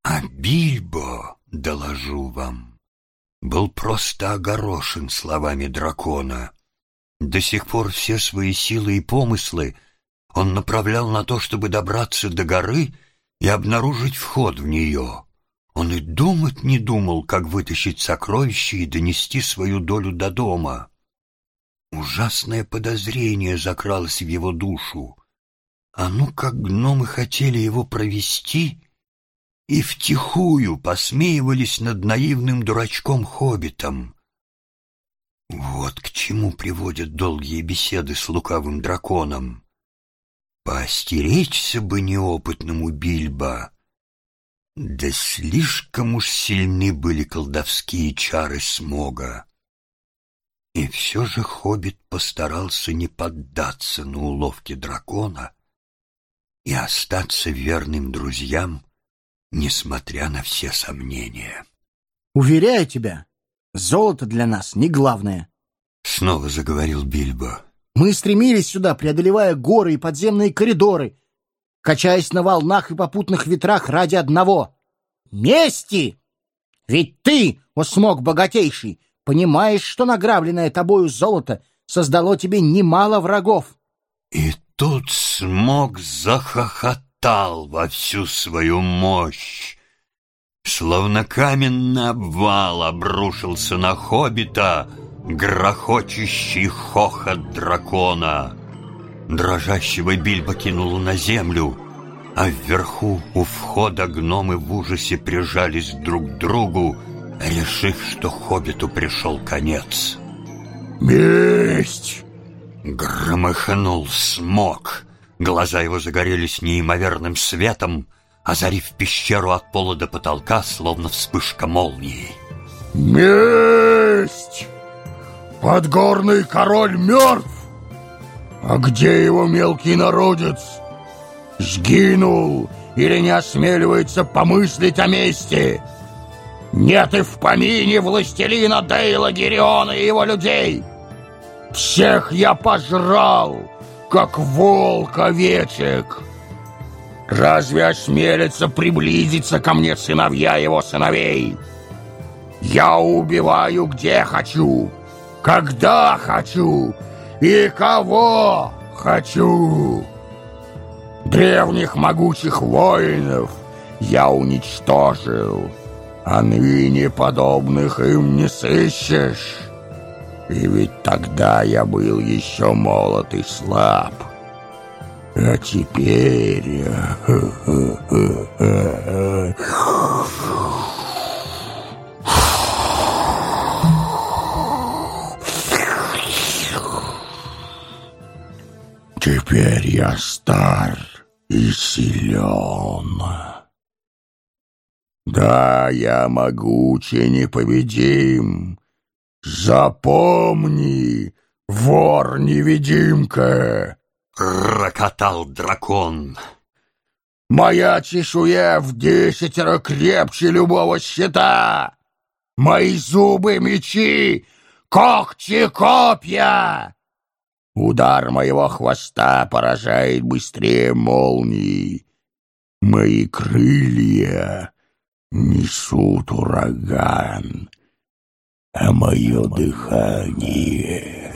А Бильбо, доложу вам, был просто огорошен словами дракона. До сих пор все свои силы и помыслы он направлял на то, чтобы добраться до горы и обнаружить вход в нее. Он и думать не думал, как вытащить сокровища и донести свою долю до дома. Ужасное подозрение закралось в его душу. А ну как гномы хотели его провести и втихую посмеивались над наивным дурачком-хоббитом. Вот к чему приводят долгие беседы с лукавым драконом. Поостеречься бы неопытному Бильбо, да слишком уж сильны были колдовские чары Смога. И все же хоббит постарался не поддаться на уловки дракона и остаться верным друзьям, несмотря на все сомнения. «Уверяю тебя, золото для нас не главное», — снова заговорил Бильбо. «Мы стремились сюда, преодолевая горы и подземные коридоры, качаясь на волнах и попутных ветрах ради одного — мести! Ведь ты, о Смог богатейший, понимаешь, что награбленное тобою золото создало тебе немало врагов». И тут Смог захохотал во всю свою мощь. Словно каменный обвал обрушился на хоббита грохочущий хохот дракона. Дрожащего Бильбо кинуло на землю, а вверху у входа гномы в ужасе прижались друг к другу, решив, что хоббиту пришел конец. «Месть!» — громыхнул Смог. Глаза его загорелись неимоверным светом, озарив пещеру от пола до потолка, словно вспышка молнии. «Месть! Подгорный король мертв! А где его мелкий народец? Сгинул или не осмеливается помыслить о мести? Нет и в помине властелина Дейла Гириона и его людей! Всех я пожрал, как волк овечек! Разве осмелится приблизиться ко мне сыновья его сыновей? Я убиваю где хочу, когда хочу и кого хочу. Древних могучих воинов я уничтожил, а ныне подобных им не сыщешь. И ведь тогда я был еще молод и слаб. А теперь... Теперь я стар и силен. Да, я могуч и непобедим. Запомни, вор-невидимка!» — рокотал дракон. «Моя чешуя в 10 крепче любого щита! Мои зубы — мечи, когти — копья! Удар моего хвоста поражает быстрее молний. Мои крылья несут ураган, а мое дыхание...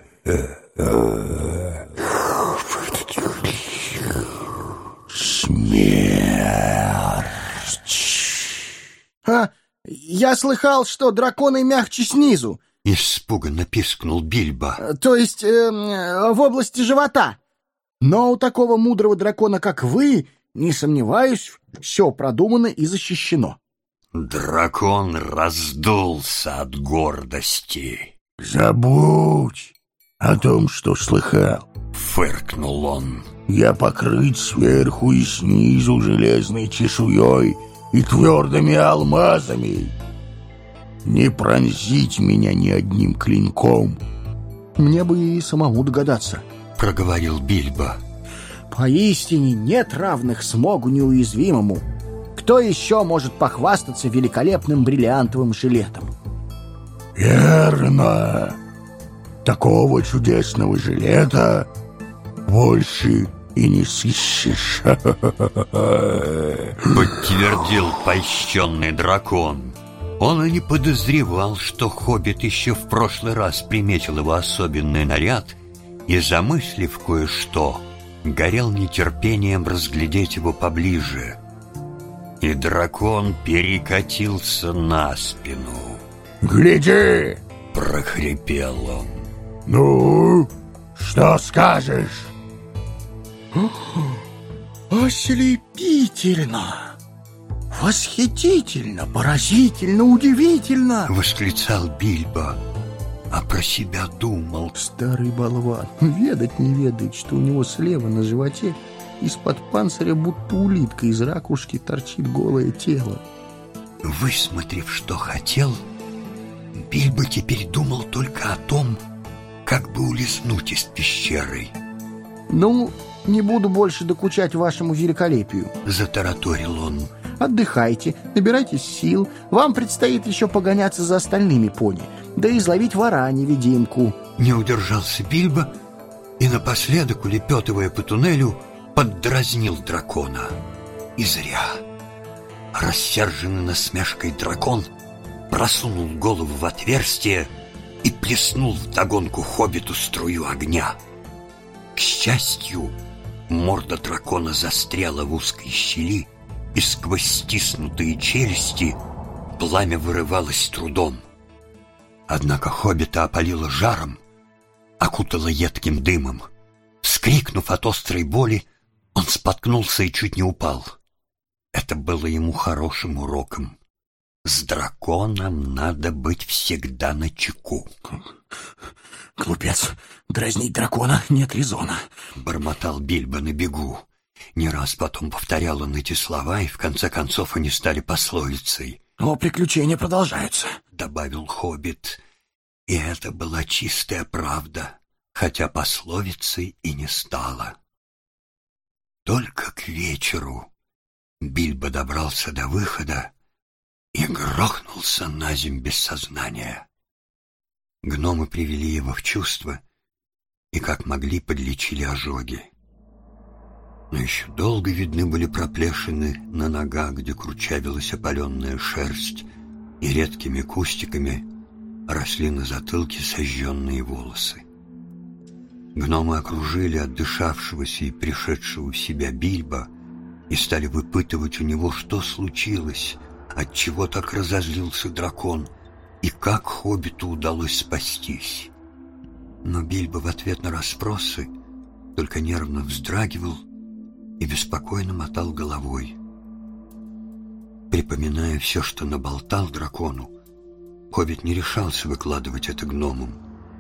смерть. Я слыхал, что драконы мягче снизу. Испуганно пискнул Бильбо. То есть в области живота. Но у такого мудрого дракона, как вы, не сомневаюсь, все продумано и защищено. Дракон раздулся от гордости. «Забудь о том, что слыхал», — фыркнул он. «Я покрыт сверху и снизу железной чешуей и твердыми алмазами. Не пронзить меня ни одним клинком». «Мне бы и самому догадаться», — проговорил Бильбо. «Поистине нет равных Смогу неуязвимому. Кто еще может похвастаться великолепным бриллиантовым жилетом?» «Верно. Такого чудесного жилета больше и не сыщешь. Подтвердил польщенный дракон. Он и не подозревал, что хоббит еще в прошлый раз приметил его особенный наряд и, замыслив кое-что, горел нетерпением разглядеть его поближе. И дракон перекатился на спину. «Гляди!» — прохрипел он. «Ну, что скажешь?» «Ослепительно! Восхитительно! Поразительно! Удивительно!» — восклицал Бильбо, а про себя думал. Старый болван ведать не ведает, что у него слева на животе из-под панциря будто улитка из ракушки торчит голое тело. Высмотрев, что хотел, Бильбо теперь думал только о том, как бы улизнуть из пещеры. «Ну, не буду больше докучать вашему великолепию», — затараторил он. «Отдыхайте, набирайтесь сил. Вам предстоит еще погоняться за остальными пони, да и изловить вора-невидимку». Не удержался Бильбо и напоследок, улепетывая по туннелю, поддразнил дракона. И зря. Рассерженный насмешкой дракон просунул голову в отверстие и плеснул вдогонку хоббиту струю огня. К счастью, морда дракона застряла в узкой щели, и сквозь стиснутые челюсти пламя вырывалось с трудом. Однако хоббита опалило жаром, окутало едким дымом. Вскрикнув от острой боли, он споткнулся и чуть не упал. Это было ему хорошим уроком. С драконом надо быть всегда начеку. «Глупец, дразнить дракона нет резона», — бормотал Бильбо на бегу. Не раз потом повторял он эти слова, и в конце концов они стали пословицей. «Но приключения продолжаются», — добавил хоббит. И это была чистая правда, хотя пословицей и не стала. Только к вечеру Бильбо добрался до выхода и грохнулся наземь без сознания. Гномы привели его в чувство и, как могли, подлечили ожоги. Но еще долго видны были проплешины на ногах, где кручавилась опаленная шерсть, и редкими кустиками росли на затылке сожженные волосы. Гномы окружили отдышавшегося и пришедшего в себя Бильбо и стали выпытывать у него, что случилось, отчего так разозлился дракон и как хоббиту удалось спастись. Но Бильбо в ответ на расспросы только нервно вздрагивал и беспокойно мотал головой. Припоминая все, что наболтал дракону, хоббит не решался выкладывать это гномам.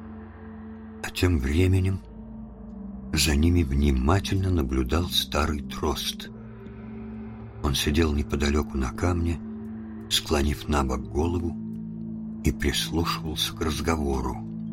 А тем временем за ними внимательно наблюдал старый дрозд. Он сидел неподалеку на камне, склонив набок голову, и прислушивался к разговору.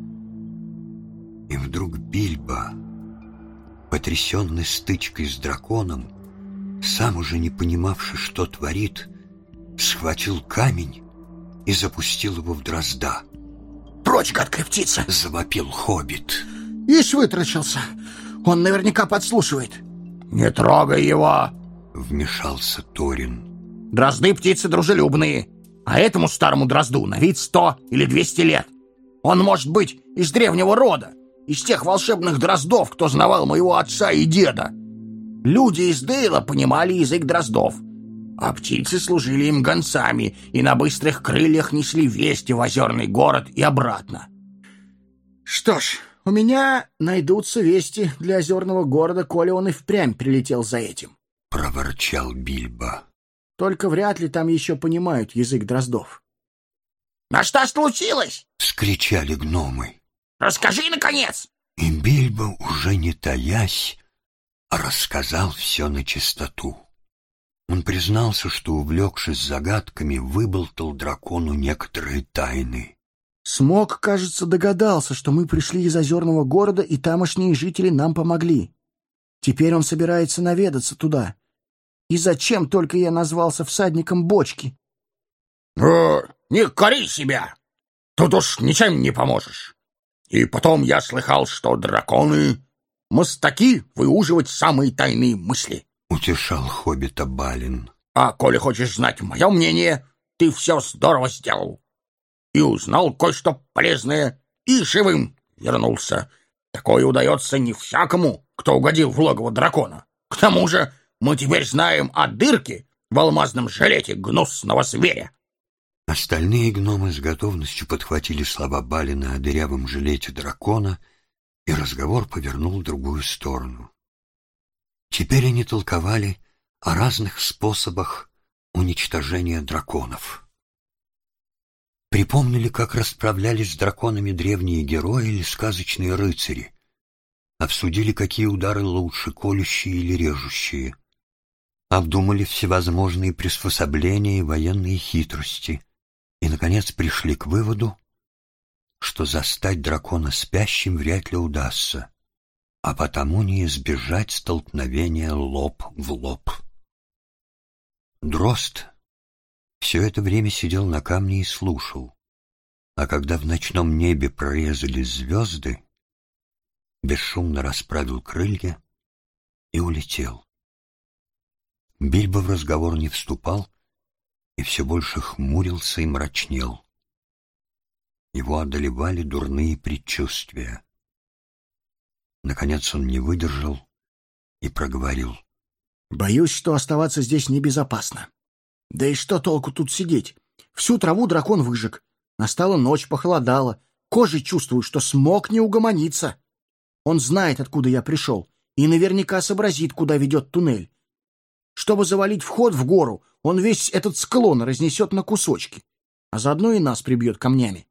И вдруг Бильбо, потрясенный стычкой с драконом, сам уже не понимавший, что творит, схватил камень и запустил его в дрозда. «Прочь, гадкая птица!» — завопил хоббит. «Ишь, вытрачился! Он наверняка подслушивает!» «Не трогай его!» — вмешался Торин. «Дрозды птицы дружелюбные, а этому старому дрозду на вид 100 или 200 лет. Он может быть из древнего рода, из тех волшебных дроздов, кто знавал моего отца и деда. Люди из Дейла понимали язык дроздов, а птицы служили им гонцами и на быстрых крыльях несли вести в озерный город и обратно. Что ж, у меня найдутся вести для озерного города, коли он и впрямь прилетел за этим», — проворчал Бильбо. «Только вряд ли там еще понимают язык дроздов». «А что случилось?» — вскричали гномы. «Расскажи, наконец!» И Бильбо, уже не таясь, рассказал все на чистоту. Он признался, что, увлекшись загадками, выболтал дракону некоторые тайны. «Смог, кажется, догадался, что мы пришли из озерного города, и тамошние жители нам помогли. Теперь он собирается наведаться туда. И зачем только я назвался всадником бочки?» «Не кори себя! Тут уж ничем не поможешь. И потом я слыхал, что драконы мастаки выуживать самые тайные мысли. Утешал хоббита Балин. А коли хочешь знать мое мнение, ты все здорово сделал. И узнал кое-что полезное, и живым вернулся. Такое удается не всякому, кто угодил в логово дракона. К тому же мы теперь знаем о дырке в алмазном жилете гнусного зверя. Остальные гномы с готовностью подхватили слова Балина о дырявом жилете дракона, и разговор повернул в другую сторону. Теперь они толковали о разных способах уничтожения драконов. Припомнили, как расправлялись с драконами древние герои или сказочные рыцари. Обсудили, какие удары лучше, колющие или режущие. Обдумали всевозможные приспособления и военные хитрости. И, наконец, пришли к выводу, что застать дракона спящим вряд ли удастся, а потому не избежать столкновения лоб в лоб. Дрозд все это время сидел на камне и слушал, а когда в ночном небе прорезались звезды, бесшумно расправил крылья и улетел. Бильбо в разговор не вступал и все больше хмурился и мрачнел. Его одолевали дурные предчувствия. Наконец он не выдержал и проговорил. Боюсь, что оставаться здесь небезопасно. Да и что толку тут сидеть? Всю траву дракон выжег. Настала ночь, похолодало. Кожей чувствую, что смог не угомониться. Он знает, откуда я пришел, и наверняка сообразит, куда ведет туннель. Чтобы завалить вход в гору, он весь этот склон разнесет на кусочки, а заодно и нас прибьет камнями.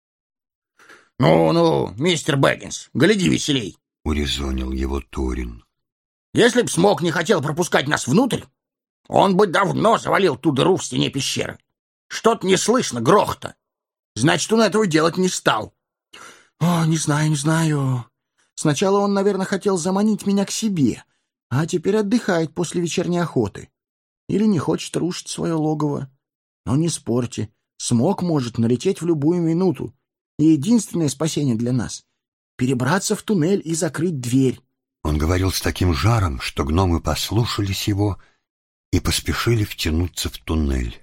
— Ну, мистер Бэггинс, гляди веселей, — урезонил его Торин. — Если б Смок не хотел пропускать нас внутрь, он бы давно завалил ту дыру в стене пещеры. Что-то не слышно грохота. Значит, он этого делать не стал. — О, не знаю. Сначала он, наверное, хотел заманить меня к себе, а теперь отдыхает после вечерней охоты. Или не хочет рушить свое логово. Но не спорьте, Смок может налететь в любую минуту. И единственное спасение для нас — перебраться в туннель и закрыть дверь. Он говорил с таким жаром, что гномы послушались его и поспешили втянуться в туннель.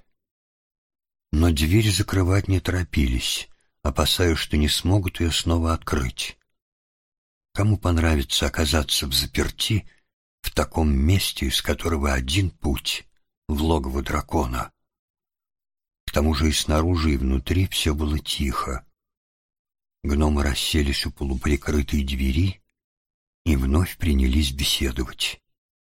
Но дверь закрывать не торопились, опасаясь, что не смогут ее снова открыть. Кому понравится оказаться взаперти в таком месте, из которого один путь — в логово дракона? К тому же и снаружи, и внутри все было тихо. Гномы расселись у полуприкрытой двери и вновь принялись беседовать.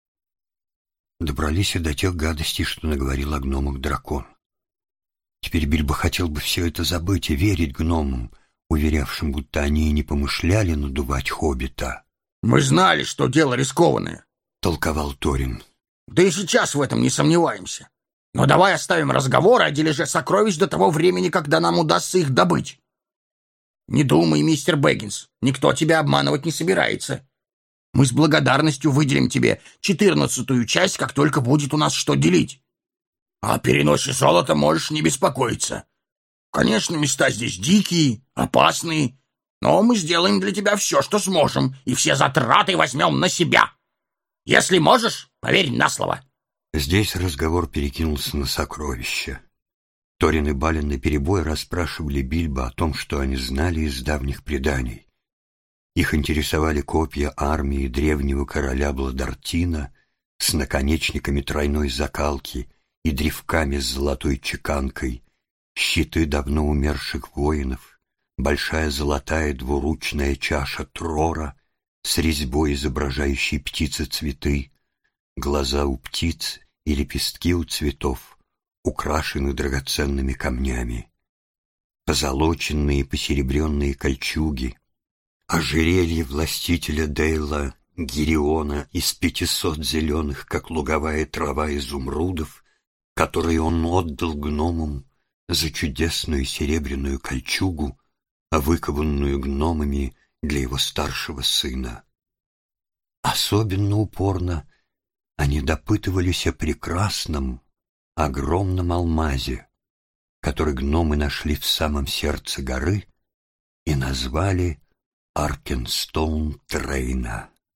Добрались и до тех гадостей, что наговорил о гномах дракон. Теперь Бильбо хотел бы все это забыть и верить гномам, уверявшим, будто они и не помышляли надувать хоббита. — Мы знали, что дело рискованное, — толковал Торин. — Да и сейчас в этом не сомневаемся. Но давай оставим разговоры о дележе сокровищ до того времени, когда нам удастся их добыть. Не думай, мистер Бэггинс, никто тебя обманывать не собирается. Мы с благодарностью выделим тебе 14-ю часть, как только будет у нас что делить. О переносе золота можешь не беспокоиться. Конечно, места здесь дикие, опасные, но мы сделаем для тебя все, что сможем, и все затраты возьмем на себя. Если можешь, поверь на слово. Здесь разговор перекинулся на сокровища. Торин и Балин наперебой расспрашивали Бильбо о том, что они знали из давних преданий. Их интересовали копья армии древнего короля Бладартина с наконечниками тройной закалки и древками с золотой чеканкой, щиты давно умерших воинов, большая золотая двуручная чаша Трора с резьбой, изображающей птицы-цветы, глаза у птиц и лепестки у цветов, украшены драгоценными камнями, позолоченные и посеребренные кольчуги, ожерелье властителя Дейла Гириона из 500 зеленых, как луговая трава, изумрудов, которые он отдал гномам за чудесную серебряную кольчугу, выкованную гномами для его старшего сына. Особенно упорно они допытывались о прекрасном, огромном алмазе, который гномы нашли в самом сердце горы и назвали Аркенстоун Трейна.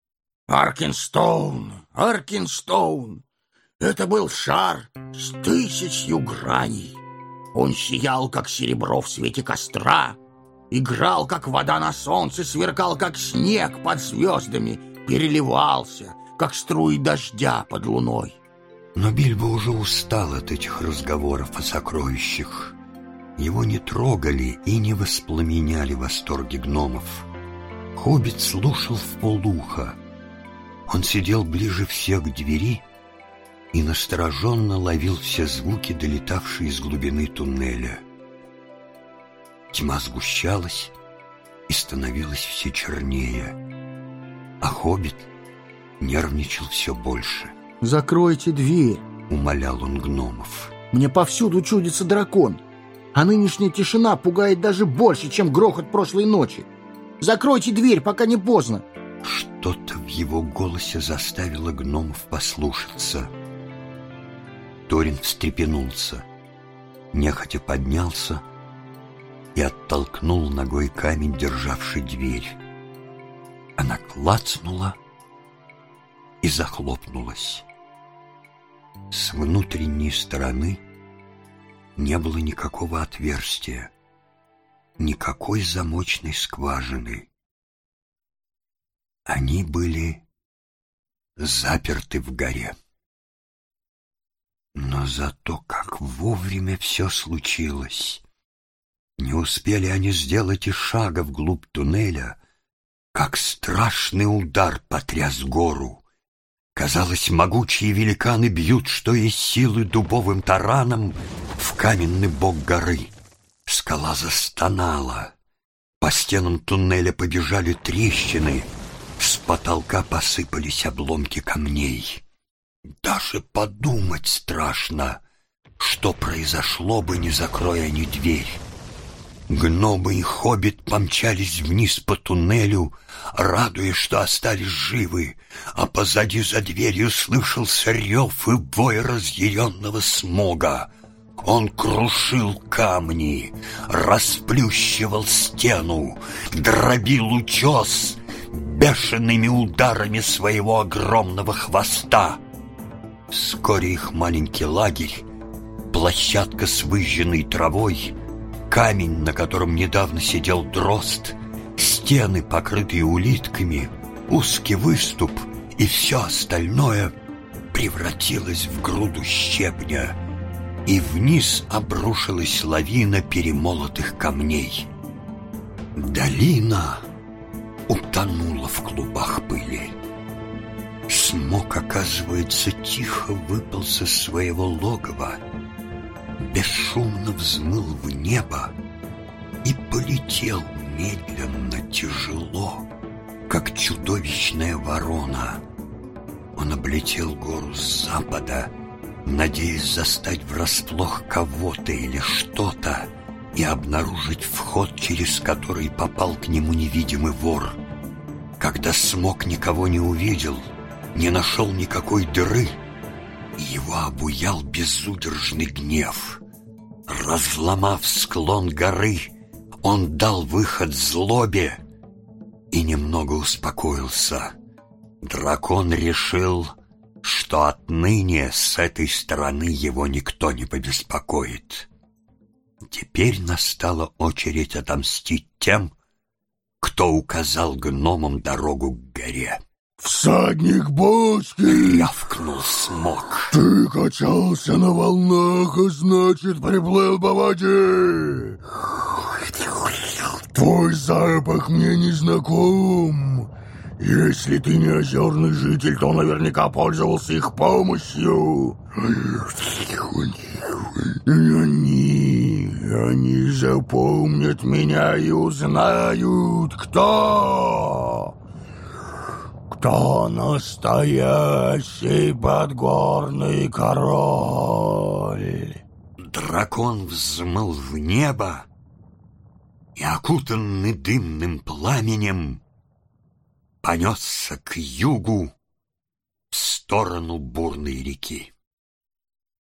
Аркенстоун! Это был шар с 1000 граней. Он сиял, как серебро в свете костра, играл, как вода на солнце, сверкал, как снег под звездами, переливался, как струи дождя под луной. Но Бильбо уже устал от этих разговоров о сокровищах. Его не трогали и не воспламеняли восторги гномов. Хоббит слушал вполуха. Он сидел ближе всех к двери и настороженно ловил все звуки, долетавшие из глубины туннеля. Тьма сгущалась и становилась все чернее, а Хоббит нервничал все больше. «Закройте дверь», — умолял он гномов. «Мне повсюду чудится дракон, а нынешняя тишина пугает даже больше, чем грохот прошлой ночи. Закройте дверь, пока не поздно». Что-то в его голосе заставило гномов послушаться. Торин встрепенулся, нехотя поднялся и оттолкнул ногой камень, державший дверь. Она клацнула и захлопнулась. С внутренней стороны не было никакого отверстия, никакой замочной скважины. Они были заперты в горе. Но зато как вовремя все случилось. Не успели они сделать и шага вглубь туннеля, как страшный удар потряс гору. Казалось, могучие великаны бьют, что есть силы, дубовым тараном в каменный бок горы. Скала застонала. По стенам туннеля побежали трещины. С потолка посыпались обломки камней. Даже подумать страшно, что произошло бы, не закроя они дверь. Гномы и Хоббит помчались вниз по туннелю, радуясь, что остались живы, а позади за дверью слышался рев и вой разъяренного Смога. Он крушил камни, расплющивал стену, дробил утес бешеными ударами своего огромного хвоста. Вскоре их маленький лагерь, площадка с выжженной травой, камень, на котором недавно сидел дрозд, стены, покрытые улитками, узкий выступ и все остальное превратилось в груду щебня, и вниз обрушилась лавина перемолотых камней. Долина утонула в клубах пыли. Смог, оказывается, тихо выполз из своего логова, бесшумно взмыл в небо и полетел медленно, тяжело, как чудовищная ворона. Он облетел гору с запада, надеясь застать врасплох кого-то или что-то и обнаружить вход, через который попал к нему невидимый вор. Когда Смог никого не увидел, не нашел никакой дыры, его обуял безудержный гнев. Разломав склон горы, он дал выход злобе и немного успокоился. Дракон решил, что отныне с этой стороны его никто не побеспокоит. Теперь настала очередь отомстить тем, кто указал гномам дорогу к горе. «Всадник Боски!» — рявкнул Смог. «Ты качался на волнах, а значит, приплыл по воде! Твой запах мне не знаком. Если ты не озерный житель, то наверняка пользовался их помощью. Они запомнят меня и узнают, кто настоящий подгорный король». Дракон взмыл в небо и, окутанный дымным пламенем, понесся к югу в сторону бурной реки.